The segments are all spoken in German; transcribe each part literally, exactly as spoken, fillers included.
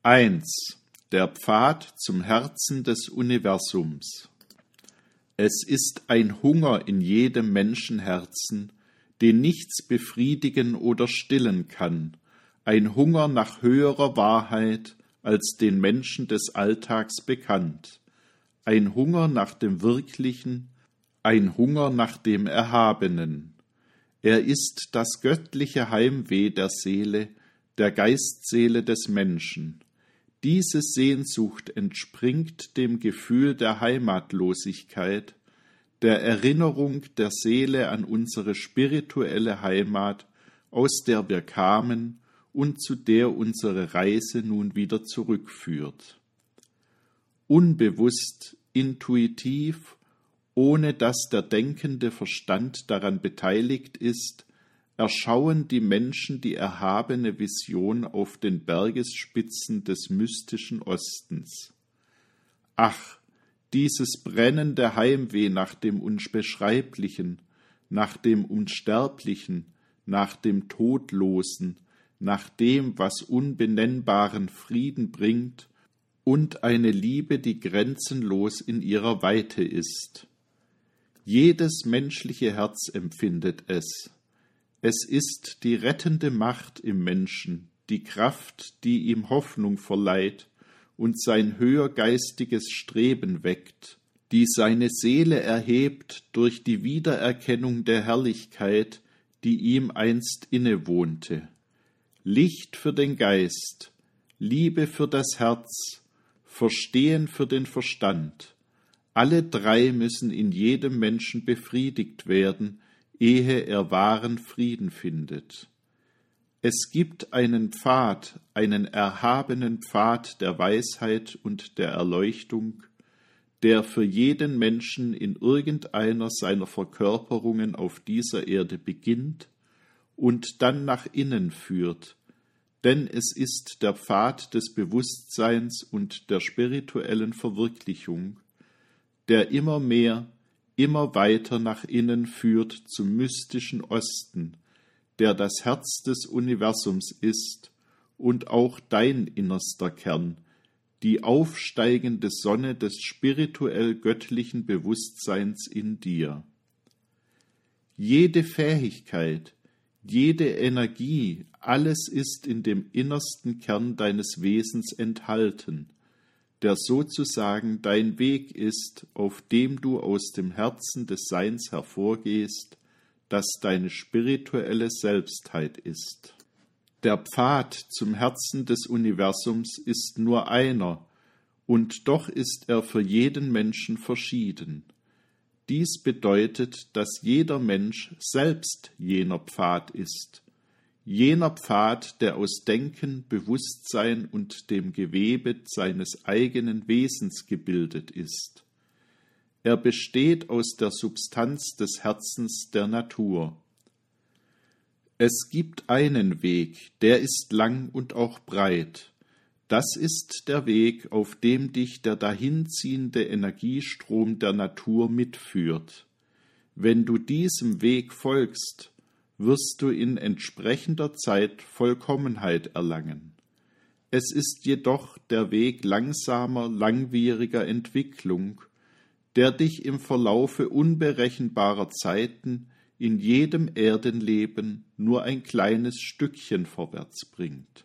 eins. Der Pfad zum Herzen des Universums. Es ist ein Hunger in jedem Menschenherzen, den nichts befriedigen oder stillen kann, ein Hunger nach höherer Wahrheit, als den Menschen des Alltags bekannt, ein Hunger nach dem Wirklichen, ein Hunger nach dem Erhabenen. Er ist das göttliche Heimweh der Seele, der Geistseele des Menschen. Diese Sehnsucht entspringt dem Gefühl der Heimatlosigkeit, der Erinnerung der Seele an unsere spirituelle Heimat, aus der wir kamen und zu der unsere Reise nun wieder zurückführt. Unbewusst, intuitiv, ohne dass der denkende Verstand daran beteiligt ist, erschauen die Menschen die erhabene Vision auf den Bergesspitzen des mystischen Ostens. Ach, dieses brennende Heimweh nach dem Unbeschreiblichen, nach dem Unsterblichen, nach dem Todlosen, nach dem, was unbenennbaren Frieden bringt und eine Liebe, die grenzenlos in ihrer Weite ist. Jedes menschliche Herz empfindet es. Es ist die rettende Macht im Menschen, die Kraft, die ihm Hoffnung verleiht und sein höhergeistiges Streben weckt, die seine Seele erhebt durch die Wiedererkennung der Herrlichkeit, die ihm einst innewohnte. Licht für den Geist, Liebe für das Herz, Verstehen für den Verstand. Alle drei müssen in jedem Menschen befriedigt werden, ehe er wahren Frieden findet. Es gibt einen Pfad, einen erhabenen Pfad der Weisheit und der Erleuchtung, der für jeden Menschen in irgendeiner seiner Verkörperungen auf dieser Erde beginnt und dann nach innen führt, denn es ist der Pfad des Bewusstseins und der spirituellen Verwirklichung, der immer mehr, immer weiter nach innen führt zum mystischen Osten, der das Herz des Universums ist und auch dein innerster Kern, die aufsteigende Sonne des spirituell göttlichen Bewusstseins in dir. Jede Fähigkeit, jede Energie, alles ist in dem innersten Kern deines Wesens enthalten, der sozusagen dein Weg ist, auf dem du aus dem Herzen des Seins hervorgehst, das deine spirituelle Selbstheit ist. Der Pfad zum Herzen des Universums ist nur einer, und doch ist er für jeden Menschen verschieden. Dies bedeutet, dass jeder Mensch selbst jener Pfad ist, jener Pfad, der aus Denken, Bewusstsein und dem Gewebe seines eigenen Wesens gebildet ist. Er besteht aus der Substanz des Herzens der Natur. Es gibt einen Weg, der ist lang und auch breit. Das ist der Weg, auf dem dich der dahinziehende Energiestrom der Natur mitführt. Wenn du diesem Weg folgst, wirst du in entsprechender Zeit Vollkommenheit erlangen. Es ist jedoch der Weg langsamer, langwieriger Entwicklung, der dich im Verlaufe unberechenbarer Zeiten in jedem Erdenleben nur ein kleines Stückchen vorwärts bringt.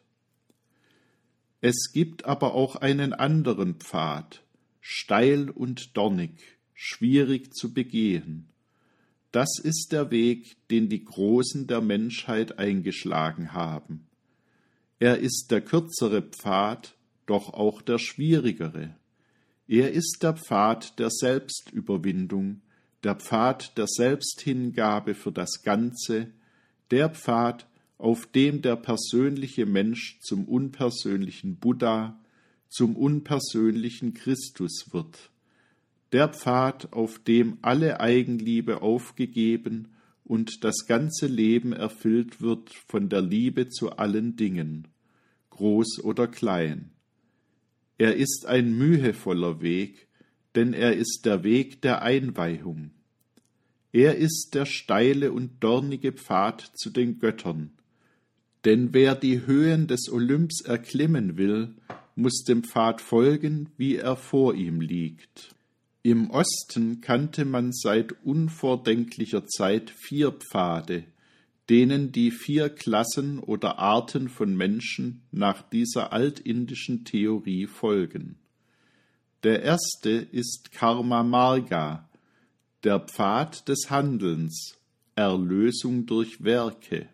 Es gibt aber auch einen anderen Pfad, steil und dornig, schwierig zu begehen. Das ist der Weg, den die Großen der Menschheit eingeschlagen haben. Er ist der kürzere Pfad, doch auch der schwierigere. Er ist der Pfad der Selbstüberwindung, der Pfad der Selbsthingabe für das Ganze, der Pfad, auf dem der persönliche Mensch zum unpersönlichen Buddha, zum unpersönlichen Christus wird. Der Pfad, auf dem alle Eigenliebe aufgegeben und das ganze Leben erfüllt wird von der Liebe zu allen Dingen, groß oder klein. Er ist ein mühevoller Weg, denn er ist der Weg der Einweihung. Er ist der steile und dornige Pfad zu den Göttern. Denn wer die Höhen des Olymps erklimmen will, muss dem Pfad folgen, wie er vor ihm liegt. Im Osten kannte man seit unvordenklicher Zeit vier Pfade, denen die vier Klassen oder Arten von Menschen nach dieser altindischen Theorie folgen. Der erste ist Karma Marga, der Pfad des Handelns, Erlösung durch Werke.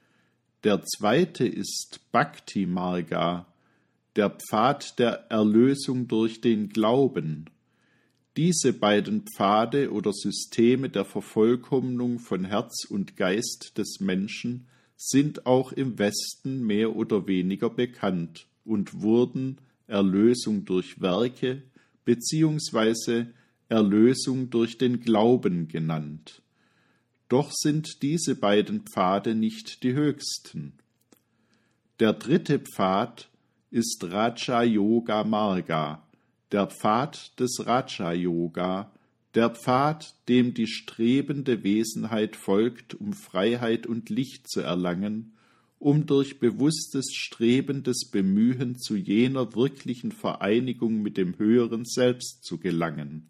Der zweite ist Bhakti Marga, der Pfad der Erlösung durch den Glauben. Diese beiden Pfade oder Systeme der Vervollkommnung von Herz und Geist des Menschen sind auch im Westen mehr oder weniger bekannt und wurden Erlösung durch Werke beziehungsweise Erlösung durch den Glauben genannt. Doch sind diese beiden Pfade nicht die höchsten. Der dritte Pfad ist Raja Yoga Marga, der Pfad des Raja Yoga, der Pfad, dem die strebende Wesenheit folgt, um Freiheit und Licht zu erlangen, um durch bewusstes, strebendes Bemühen zu jener wirklichen Vereinigung mit dem höheren Selbst zu gelangen.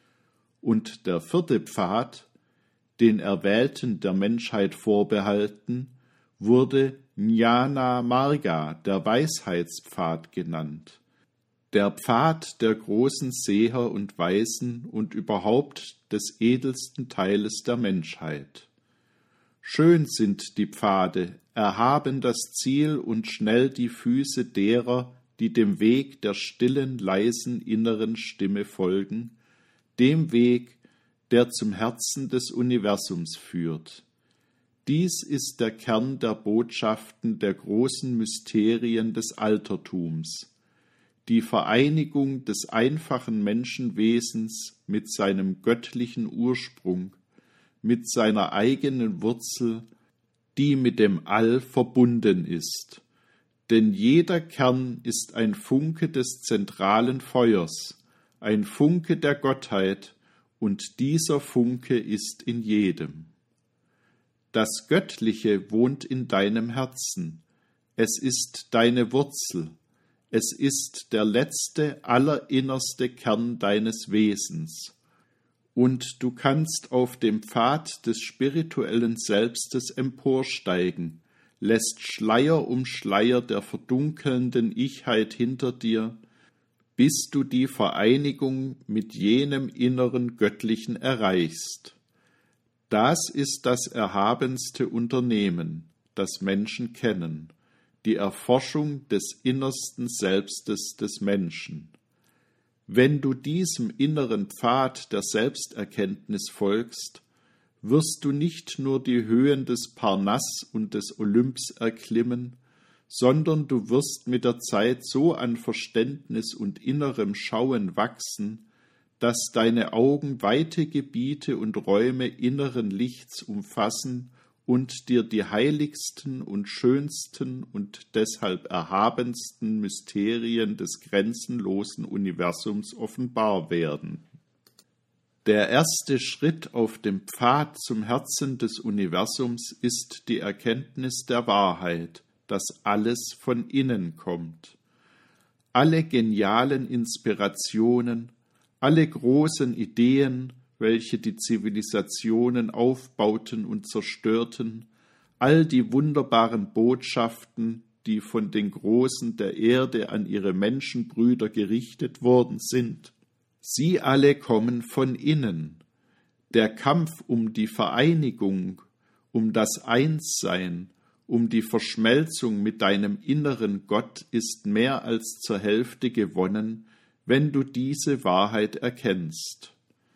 Und der vierte Pfad, den Erwählten der Menschheit vorbehalten, wurde Jnana Marga, der Weisheitspfad genannt. Der Pfad der großen Seher und Weisen und überhaupt des edelsten Teiles der Menschheit. Schön sind die Pfade, erhaben das Ziel und schnell die Füße derer, die dem Weg der stillen, leisen inneren Stimme folgen, dem Weg, der zum Herzen des Universums führt. Dies ist der Kern der Botschaften der großen Mysterien des Altertums, die Vereinigung des einfachen Menschenwesens mit seinem göttlichen Ursprung, mit seiner eigenen Wurzel, die mit dem All verbunden ist. Denn jeder Kern ist ein Funke des zentralen Feuers, ein Funke der Gottheit, und dieser Funke ist in jedem. Das Göttliche wohnt in deinem Herzen, es ist deine Wurzel, es ist der letzte, allerinnerste Kern deines Wesens, und du kannst auf dem Pfad des spirituellen Selbstes emporsteigen, lässt Schleier um Schleier der verdunkelnden Ichheit hinter dir, bis du die Vereinigung mit jenem inneren Göttlichen erreichst. Das ist das erhabenste Unternehmen, das Menschen kennen, die Erforschung des innersten Selbstes des Menschen. Wenn du diesem inneren Pfad der Selbsterkenntnis folgst, wirst du nicht nur die Höhen des Parnass und des Olymps erklimmen, sondern du wirst mit der Zeit so an Verständnis und innerem Schauen wachsen, dass deine Augen weite Gebiete und Räume inneren Lichts umfassen und dir die heiligsten und schönsten und deshalb erhabensten Mysterien des grenzenlosen Universums offenbar werden. Der erste Schritt auf dem Pfad zum Herzen des Universums ist die Erkenntnis der Wahrheit, dass alles von innen kommt. Alle genialen Inspirationen, alle großen Ideen, welche die Zivilisationen aufbauten und zerstörten, all die wunderbaren Botschaften, die von den Großen der Erde an ihre Menschenbrüder gerichtet worden sind, sie alle kommen von innen. Der Kampf um die Vereinigung, um das Einssein, um die Verschmelzung mit deinem inneren Gott ist mehr als zur Hälfte gewonnen, wenn du diese Wahrheit erkennst.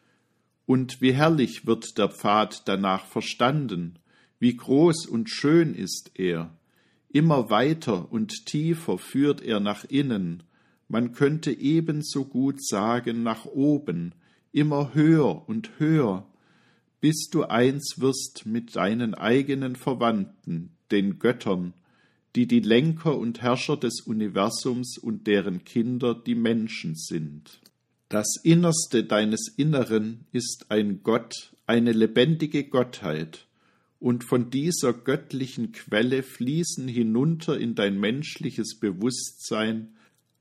Und wie herrlich wird der Pfad danach verstanden, wie groß und schön ist er. Immer weiter und tiefer führt er nach innen, man könnte ebenso gut sagen nach oben, immer höher und höher, bis du eins wirst mit deinen eigenen Verwandten, den Göttern, die die Lenker und Herrscher des Universums und deren Kinder die Menschen sind. Das Innerste deines Inneren ist ein Gott, eine lebendige Gottheit, und von dieser göttlichen Quelle fließen hinunter in dein menschliches Bewusstsein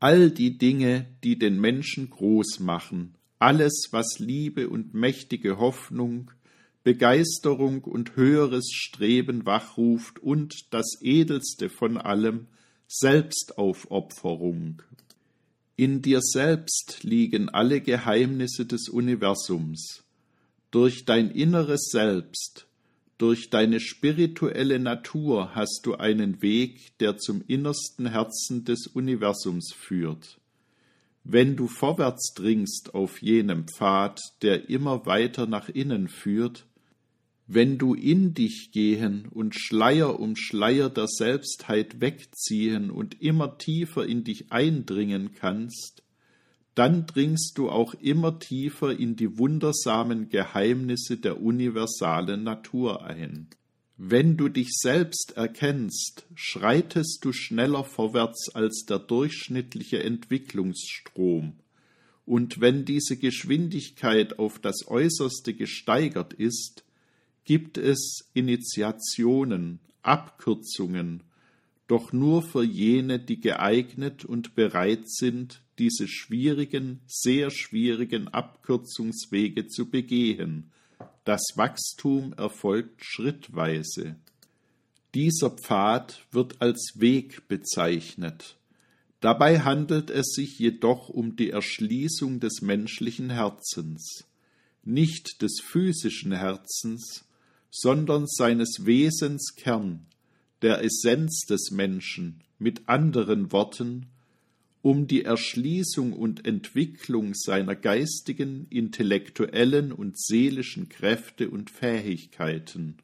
All die Dinge, die den Menschen groß machen, alles, was Liebe und mächtige Hoffnung, Begeisterung und höheres Streben wachruft und das Edelste von allem, Selbstaufopferung. In dir selbst liegen alle Geheimnisse des Universums. Durch dein inneres Selbst, durch deine spirituelle Natur hast du einen Weg, der zum innersten Herzen des Universums führt. Wenn du vorwärts dringst auf jenem Pfad, der immer weiter nach innen führt, wenn du in dich gehen und Schleier um Schleier der Selbstheit wegziehen und immer tiefer in dich eindringen kannst, dann dringst du auch immer tiefer in die wundersamen Geheimnisse der universalen Natur ein. Wenn du dich selbst erkennst, schreitest du schneller vorwärts als der durchschnittliche Entwicklungsstrom, und wenn diese Geschwindigkeit auf das Äußerste gesteigert ist, gibt es Initiationen, Abkürzungen, doch nur für jene, die geeignet und bereit sind, diese schwierigen, sehr schwierigen Abkürzungswege zu begehen. Das Wachstum erfolgt schrittweise. Dieser Pfad wird als Weg bezeichnet. Dabei handelt es sich jedoch um die Erschließung des menschlichen Herzens, nicht des physischen Herzens, sondern seines Wesens Kern, der Essenz des Menschen, mit anderen Worten, um die Erschließung und Entwicklung seiner geistigen, intellektuellen und seelischen Kräfte und Fähigkeiten.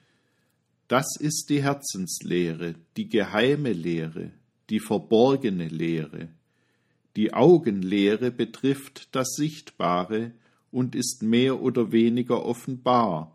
Das ist die Herzenslehre, die geheime Lehre, die verborgene Lehre. Die Augenlehre betrifft das Sichtbare und ist mehr oder weniger offenbar.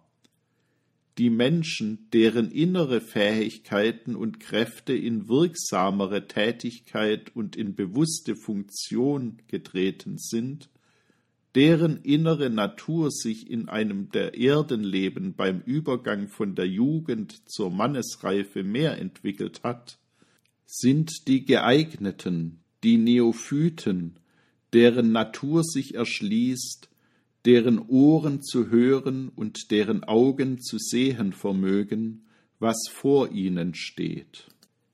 Die Menschen, deren innere Fähigkeiten und Kräfte in wirksamere Tätigkeit und in bewusste Funktion getreten sind, deren innere Natur sich in einem der Erdenleben beim Übergang von der Jugend zur Mannesreife mehr entwickelt hat, sind die Geeigneten, die Neophyten, deren Natur sich erschließt, deren Ohren zu hören und deren Augen zu sehen vermögen, was vor ihnen steht.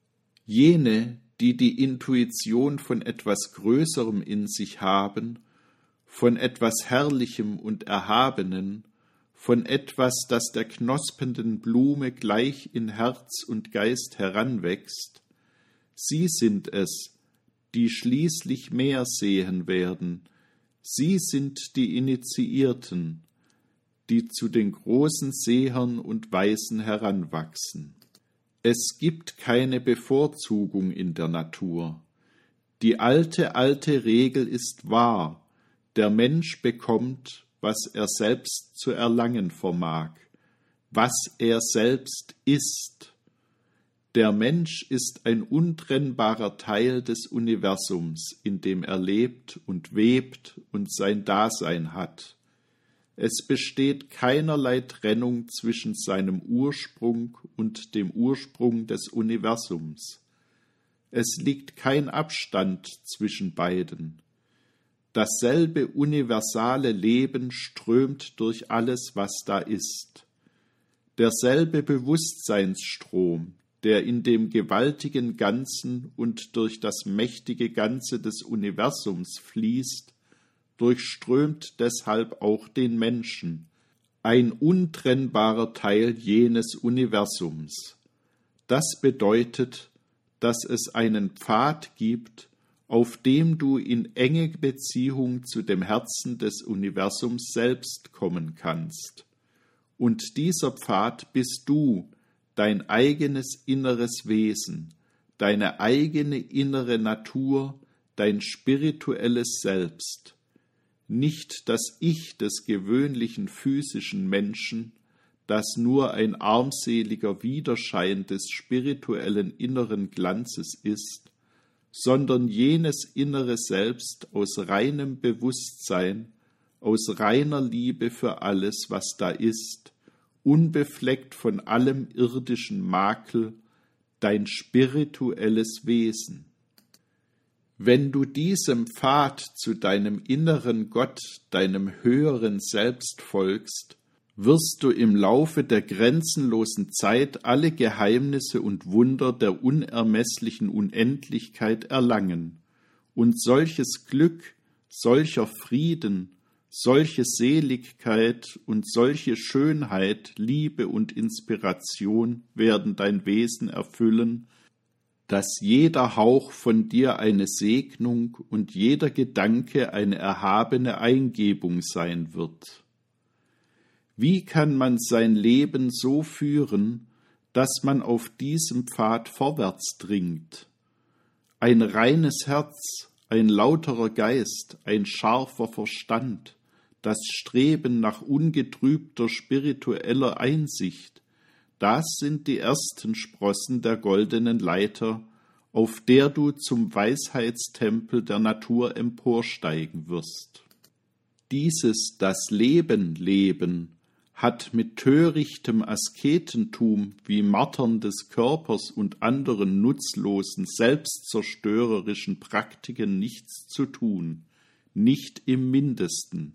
Jene, die die Intuition von etwas Größerem in sich haben, von etwas Herrlichem und Erhabenen, von etwas, das der knospenden Blume gleich in Herz und Geist heranwächst, sie sind es, die schließlich mehr sehen werden. Sie sind die Initiierten, die zu den großen Sehern und Weisen heranwachsen. Es gibt keine Bevorzugung in der Natur. Die alte, alte Regel ist wahr: Der Mensch bekommt, was er selbst zu erlangen vermag, was er selbst ist. Der Mensch ist ein untrennbarer Teil des Universums, in dem er lebt und webt und sein Dasein hat. Es besteht keinerlei Trennung zwischen seinem Ursprung und dem Ursprung des Universums. Es liegt kein Abstand zwischen beiden. Dasselbe universale Leben strömt durch alles, was da ist. Derselbe Bewusstseinsstrom, der in dem gewaltigen Ganzen und durch das mächtige Ganze des Universums fließt, durchströmt deshalb auch den Menschen, ein untrennbarer Teil jenes Universums. Das bedeutet, dass es einen Pfad gibt, auf dem du in enge Beziehung zu dem Herzen des Universums selbst kommen kannst. Und dieser Pfad bist du, dein eigenes inneres Wesen, deine eigene innere Natur, dein spirituelles Selbst. Nicht das Ich des gewöhnlichen physischen Menschen, das nur ein armseliger Widerschein des spirituellen inneren Glanzes ist, sondern jenes innere Selbst aus reinem Bewusstsein, aus reiner Liebe für alles, was da ist, unbefleckt von allem irdischen Makel, dein spirituelles Wesen. Wenn du diesem Pfad zu deinem inneren Gott, deinem höheren Selbst folgst, wirst du im Laufe der grenzenlosen Zeit alle Geheimnisse und Wunder der unermesslichen Unendlichkeit erlangen, und solches Glück, solcher Frieden, solche Seligkeit und solche Schönheit, Liebe und Inspiration werden dein Wesen erfüllen, dass jeder Hauch von dir eine Segnung und jeder Gedanke eine erhabene Eingebung sein wird. Wie kann man sein Leben so führen, dass man auf diesem Pfad vorwärts dringt? Ein reines Herz, ein lauterer Geist, ein scharfer Verstand, das Streben nach ungetrübter spiritueller Einsicht, das sind die ersten Sprossen der goldenen Leiter, auf der du zum Weisheitstempel der Natur emporsteigen wirst. Dieses das Leben leben hat mit törichtem Asketentum wie Martern des Körpers und anderen nutzlosen, selbstzerstörerischen Praktiken nichts zu tun, nicht im Mindesten.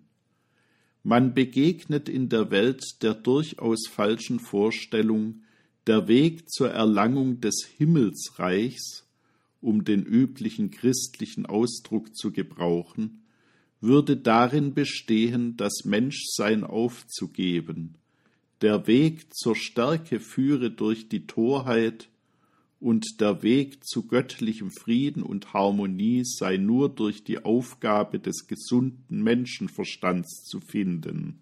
Man begegnet in der Welt der durchaus falschen Vorstellung, der Weg zur Erlangung des Himmelsreichs, um den üblichen christlichen Ausdruck zu gebrauchen, würde darin bestehen, das Menschsein aufzugeben. Der Weg zur Stärke führe durch die Torheit, und der Weg zu göttlichem Frieden und Harmonie sei nur durch die Aufgabe des gesunden Menschenverstands zu finden.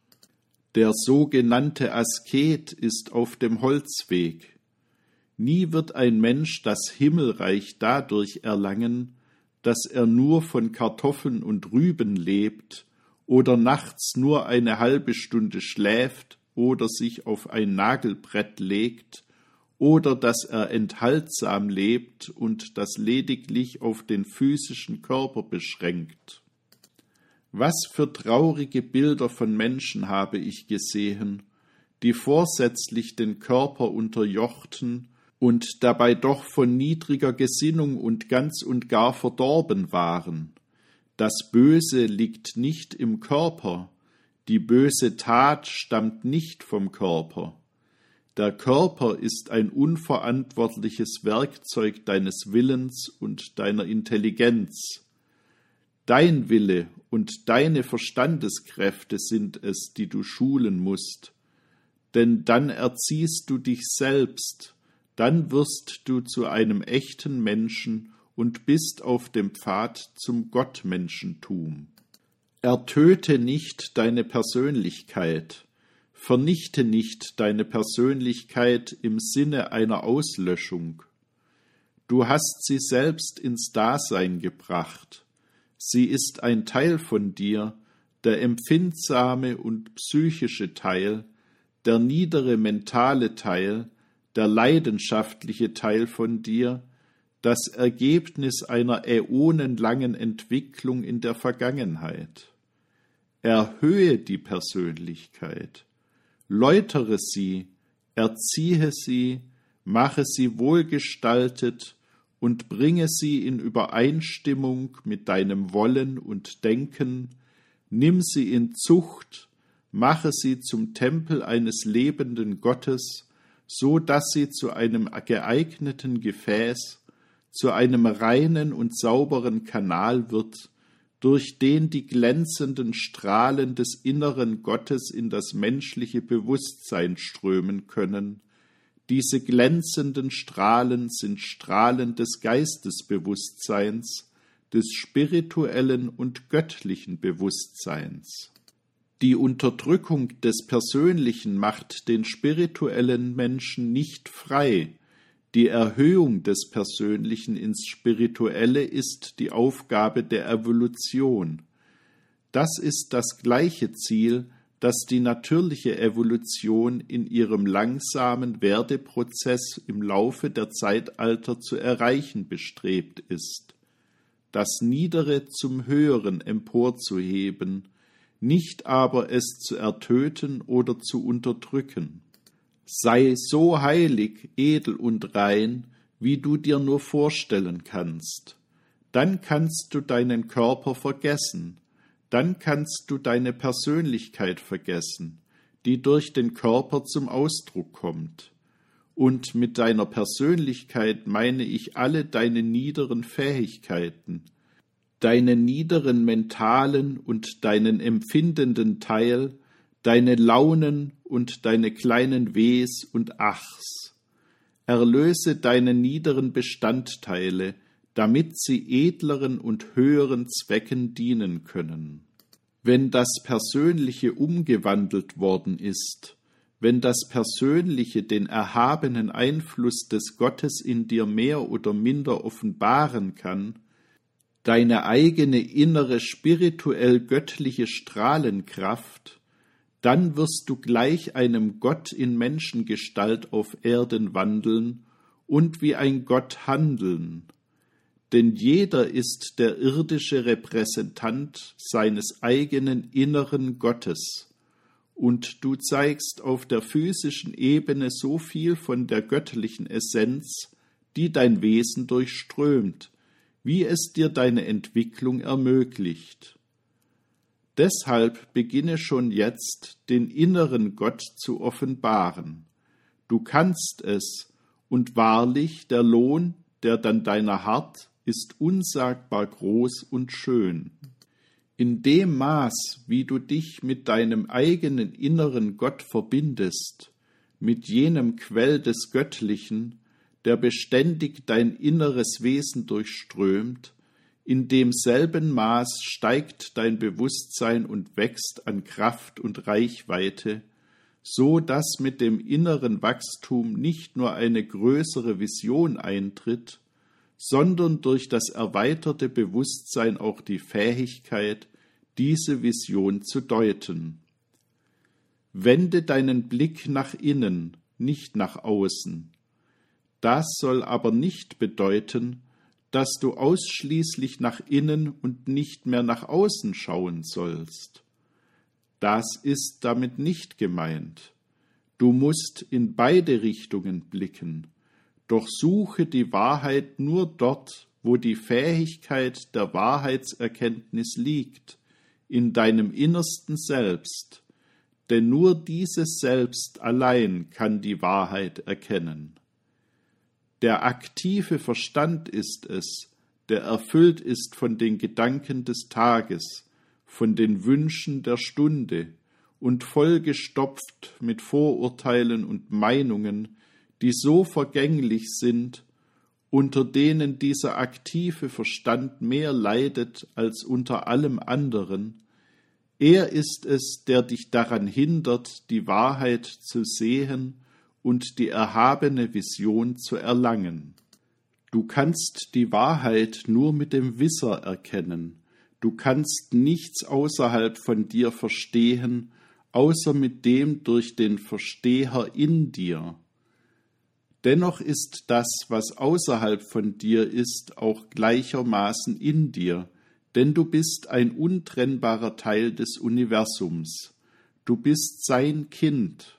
Der sogenannte Asket ist auf dem Holzweg. Nie wird ein Mensch das Himmelreich dadurch erlangen, dass er nur von Kartoffeln und Rüben lebt oder nachts nur eine halbe Stunde schläft oder sich auf ein Nagelbrett legt oder dass er enthaltsam lebt und das lediglich auf den physischen Körper beschränkt. Was für traurige Bilder von Menschen habe ich gesehen, die vorsätzlich den Körper unterjochten und dabei doch von niedriger Gesinnung und ganz und gar verdorben waren. Das Böse liegt nicht im Körper, die böse Tat stammt nicht vom Körper. Der Körper ist ein unverantwortliches Werkzeug deines Willens und deiner Intelligenz. Dein Wille und deine Verstandeskräfte sind es, die du schulen musst, denn dann erziehst du dich selbst, dann wirst du zu einem echten Menschen und bist auf dem Pfad zum Gottmenschentum. Ertöte nicht deine Persönlichkeit, vernichte nicht deine Persönlichkeit im Sinne einer Auslöschung. Du hast sie selbst ins Dasein gebracht. Sie ist ein Teil von dir, der empfindsame und psychische Teil, der niedere mentale Teil, der leidenschaftliche Teil von dir, das Ergebnis einer äonenlangen Entwicklung in der Vergangenheit. Erhöhe die Persönlichkeit, läutere sie, erziehe sie, mache sie wohlgestaltet und bringe sie in Übereinstimmung mit deinem Wollen und Denken, nimm sie in Zucht, mache sie zum Tempel eines lebenden Gottes, so dass sie zu einem geeigneten Gefäß, zu einem reinen und sauberen Kanal wird, durch den die glänzenden Strahlen des inneren Gottes in das menschliche Bewusstsein strömen können. Diese glänzenden Strahlen sind Strahlen des Geistesbewusstseins, des spirituellen und göttlichen Bewusstseins. Die Unterdrückung des Persönlichen macht den spirituellen Menschen nicht frei. Die Erhöhung des Persönlichen ins Spirituelle ist die Aufgabe der Evolution. Das ist das gleiche Ziel, das die natürliche Evolution in ihrem langsamen Werdeprozess im Laufe der Zeitalter zu erreichen bestrebt ist. Das Niedere zum Höheren emporzuheben, nicht aber es zu ertöten oder zu unterdrücken. Sei so heilig, edel und rein, wie du dir nur vorstellen kannst. dann kannst du deinen Körper vergessen, dann kannst du deine Persönlichkeit vergessen, die durch den Körper zum Ausdruck kommt. Und mit deiner Persönlichkeit meine ich alle deine niederen Fähigkeiten, deine niederen mentalen und deinen empfindenden Teil, deine Launen und deine kleinen Wehs und Achs. Erlöse deine niederen Bestandteile, damit sie edleren und höheren Zwecken dienen können. Wenn das Persönliche umgewandelt worden ist, wenn das Persönliche den erhabenen Einfluss des Gottes in dir mehr oder minder offenbaren kann, deine eigene innere spirituell göttliche Strahlenkraft, dann wirst du gleich einem Gott in Menschengestalt auf Erden wandeln und wie ein Gott handeln. Denn jeder ist der irdische Repräsentant seines eigenen inneren Gottes, und du zeigst auf der physischen Ebene so viel von der göttlichen Essenz, die dein Wesen durchströmt, wie es dir deine Entwicklung ermöglicht. Deshalb beginne schon jetzt, den inneren Gott zu offenbaren. Du kannst es, und wahrlich, der Lohn, der dann deiner harrt, ist unsagbar groß und schön. In dem Maß, wie du dich mit deinem eigenen inneren Gott verbindest, mit jenem Quell des Göttlichen, der beständig dein inneres Wesen durchströmt, in demselben Maß steigt dein Bewusstsein und wächst an Kraft und Reichweite, so dass mit dem inneren Wachstum nicht nur eine größere Vision eintritt, sondern durch das erweiterte Bewusstsein auch die Fähigkeit, diese Vision zu deuten. Wende deinen Blick nach innen, nicht nach außen. Das soll aber nicht bedeuten, dass du ausschließlich nach innen und nicht mehr nach außen schauen sollst. Das ist damit nicht gemeint. Du musst in beide Richtungen blicken, doch suche die Wahrheit nur dort, wo die Fähigkeit der Wahrheitserkenntnis liegt, in deinem innersten Selbst, denn nur dieses Selbst allein kann die Wahrheit erkennen. Der aktive Verstand ist es, der erfüllt ist von den Gedanken des Tages, von den Wünschen der Stunde und vollgestopft mit Vorurteilen und Meinungen, die so vergänglich sind, unter denen dieser aktive Verstand mehr leidet als unter allem anderen. Er ist es, der dich daran hindert, die Wahrheit zu sehen und die erhabene Vision zu erlangen. Du kannst die Wahrheit nur mit dem Wisser erkennen. Du kannst nichts außerhalb von dir verstehen, außer mit dem durch den Versteher in dir. Dennoch ist das, was außerhalb von dir ist, auch gleichermaßen in dir, denn du bist ein untrennbarer Teil des Universums. Du bist sein Kind.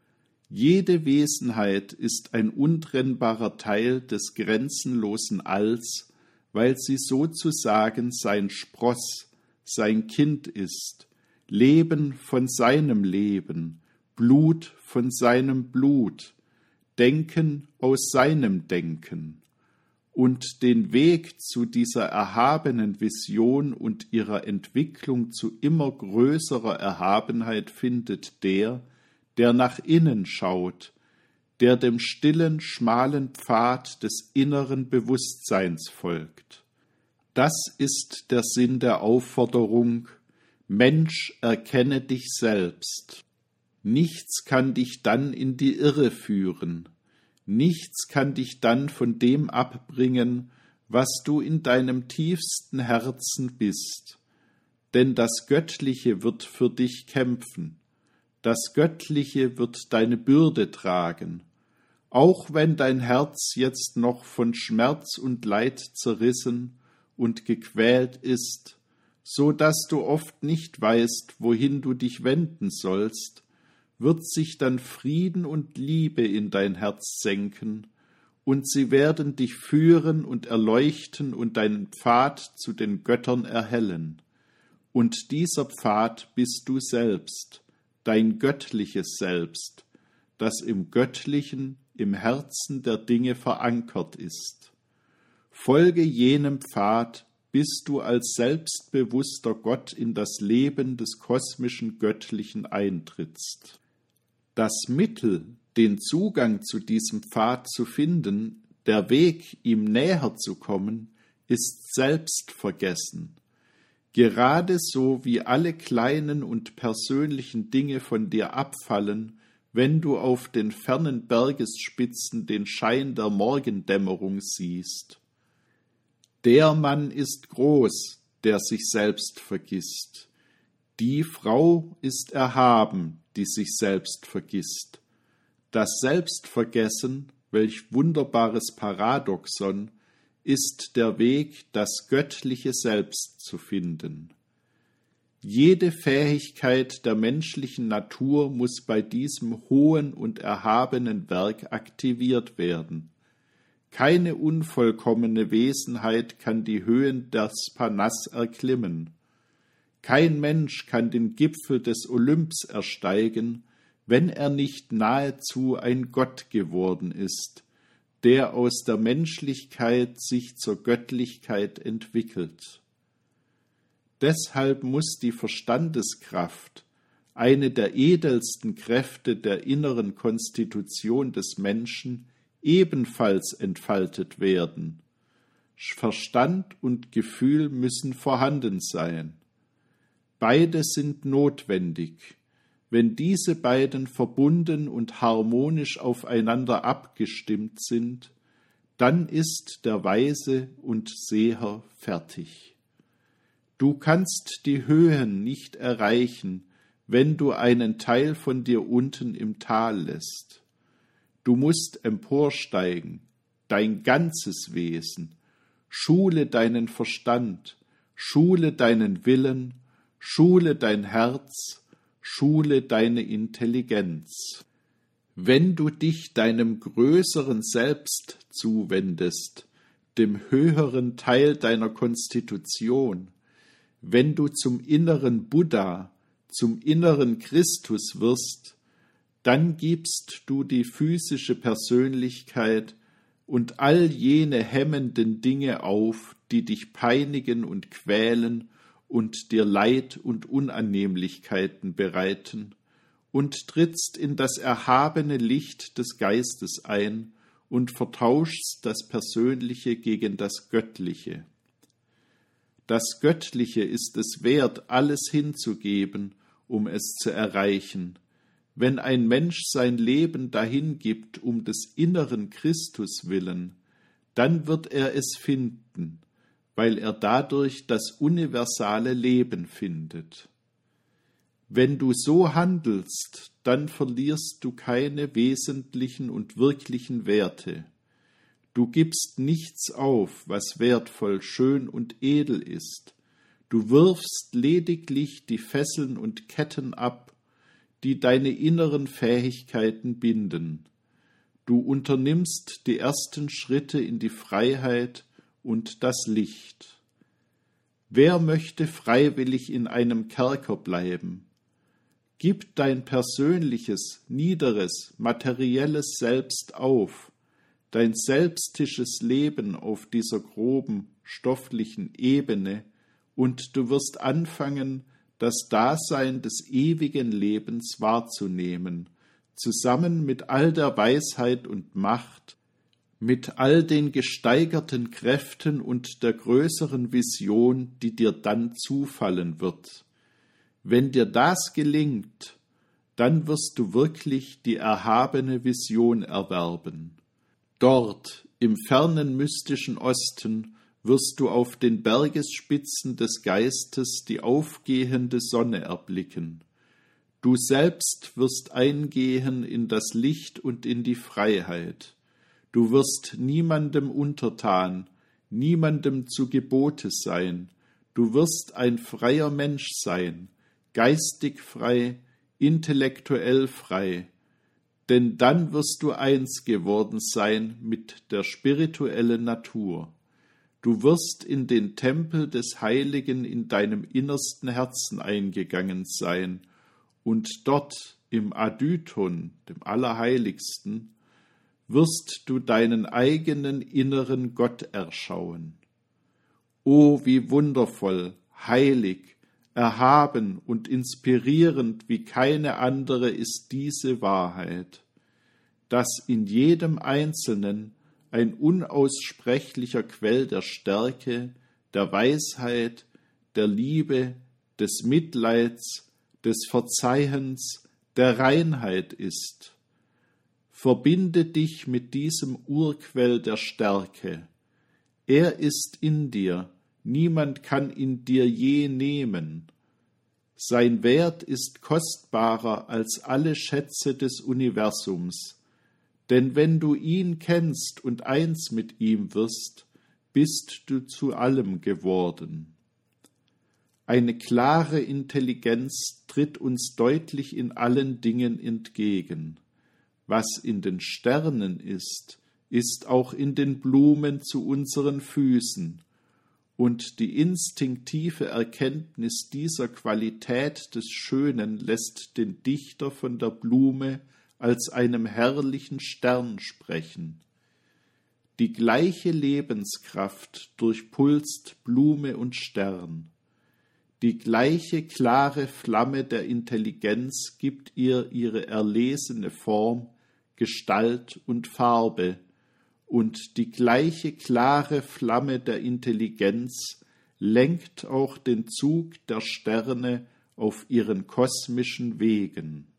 Jede Wesenheit ist ein untrennbarer Teil des grenzenlosen Alls, weil sie sozusagen sein Spross, sein Kind ist, Leben von seinem Leben, Blut von seinem Blut, Denken aus seinem Denken. Und den Weg zu dieser erhabenen Vision und ihrer Entwicklung zu immer größerer Erhabenheit findet der, der nach innen schaut, der dem stillen, schmalen Pfad des inneren Bewusstseins folgt. Das ist der Sinn der Aufforderung: Mensch, erkenne dich selbst. Nichts kann dich dann in die Irre führen. Nichts kann dich dann von dem abbringen, was du in deinem tiefsten Herzen bist. Denn das Göttliche wird für dich kämpfen. Das Göttliche wird deine Bürde tragen. Auch wenn dein Herz jetzt noch von Schmerz und Leid zerrissen und gequält ist, so dass du oft nicht weißt, wohin du dich wenden sollst, wird sich dann Frieden und Liebe in dein Herz senken, und sie werden dich führen und erleuchten und deinen Pfad zu den Göttern erhellen. Und dieser Pfad bist du selbst, dein göttliches Selbst, das im Göttlichen, im Herzen der Dinge verankert ist. Folge jenem Pfad, bis du als selbstbewusster Gott in das Leben des kosmischen Göttlichen eintrittst. Das Mittel, den Zugang zu diesem Pfad zu finden, der Weg, ihm näher zu kommen, ist Selbstvergessen. Gerade so wie alle kleinen und persönlichen Dinge von dir abfallen, wenn du auf den fernen Bergesspitzen den Schein der Morgendämmerung siehst. Der Mann ist groß, der sich selbst vergisst. Die Frau ist erhaben, die sich selbst vergisst. Das Selbstvergessen, welch wunderbares Paradoxon, ist der Weg, das göttliche Selbst zu finden. Jede Fähigkeit der menschlichen Natur muss bei diesem hohen und erhabenen Werk aktiviert werden. Keine unvollkommene Wesenheit kann die Höhen des Parnass erklimmen. Kein Mensch kann den Gipfel des Olymps ersteigen, wenn er nicht nahezu ein Gott geworden ist, der aus der Menschlichkeit sich zur Göttlichkeit entwickelt. Deshalb muss die Verstandeskraft, eine der edelsten Kräfte der inneren Konstitution des Menschen, ebenfalls entfaltet werden. Verstand und Gefühl müssen vorhanden sein. Beide sind notwendig. Wenn diese beiden verbunden und harmonisch aufeinander abgestimmt sind, dann ist der Weise und Seher fertig. Du kannst die Höhen nicht erreichen, wenn du einen Teil von dir unten im Tal lässt. Du musst emporsteigen, dein ganzes Wesen, schule deinen Verstand, schule deinen Willen, schule dein Herz, schule deine Intelligenz. Wenn du dich deinem größeren Selbst zuwendest, dem höheren Teil deiner Konstitution, wenn du zum inneren Buddha, zum inneren Christus wirst, dann gibst du die physische Persönlichkeit und all jene hemmenden Dinge auf, die dich peinigen und quälen und dir Leid und Unannehmlichkeiten bereiten, und trittst in das erhabene Licht des Geistes ein und vertauschst das Persönliche gegen das Göttliche. Das Göttliche ist es wert, alles hinzugeben, um es zu erreichen. Wenn ein Mensch sein Leben dahingibt um des inneren Christus willen, dann wird er es finden, weil er dadurch das universale Leben findet. Wenn du so handelst, dann verlierst du keine wesentlichen und wirklichen Werte. Du gibst nichts auf, was wertvoll, schön und edel ist. Du wirfst lediglich die Fesseln und Ketten ab, die deine inneren Fähigkeiten binden. Du unternimmst die ersten Schritte in die Freiheit und das Licht. Wer möchte freiwillig in einem Kerker bleiben? Gib dein persönliches, niederes, materielles Selbst auf, dein selbstisches Leben auf dieser groben, stofflichen Ebene, und du wirst anfangen, das Dasein des ewigen Lebens wahrzunehmen, zusammen mit all der Weisheit und Macht, mit all den gesteigerten Kräften und der größeren Vision, die dir dann zufallen wird. Wenn dir das gelingt, dann wirst du wirklich die erhabene Vision erwerben. Dort, im fernen mystischen Osten, wirst du auf den Bergesspitzen des Geistes die aufgehende Sonne erblicken. Du selbst wirst eingehen in das Licht und in die Freiheit. Du wirst niemandem untertan, niemandem zu Gebote sein. Du wirst ein freier Mensch sein, geistig frei, intellektuell frei. denn dann wirst du eins geworden sein mit der spirituellen Natur. Du wirst in den Tempel des Heiligen in deinem innersten Herzen eingegangen sein und dort im Adyton, dem Allerheiligsten, wirst du deinen eigenen inneren Gott erschauen. O, wie wundervoll, heilig, erhaben und inspirierend wie keine andere ist diese Wahrheit, dass in jedem Einzelnen ein unaussprechlicher Quell der Stärke, der Weisheit, der Liebe, des Mitleids, des Verzeihens, der Reinheit ist. Verbinde dich mit diesem Urquell der Stärke. Er ist in dir, niemand kann ihn dir je nehmen. Sein Wert ist kostbarer als alle Schätze des Universums, denn wenn du ihn kennst und eins mit ihm wirst, bist du zu allem geworden. Eine klare Intelligenz tritt uns deutlich in allen Dingen entgegen. Was in den Sternen ist, ist auch in den Blumen zu unseren Füßen, und die instinktive Erkenntnis dieser Qualität des Schönen lässt den Dichter von der Blume als einem herrlichen Stern sprechen. Die gleiche Lebenskraft durchpulst Blume und Stern. Die gleiche klare Flamme der Intelligenz gibt ihr ihre erlesene Form, Gestalt und Farbe, und die gleiche klare Flamme der Intelligenz lenkt auch den Zug der Sterne auf ihren kosmischen Wegen.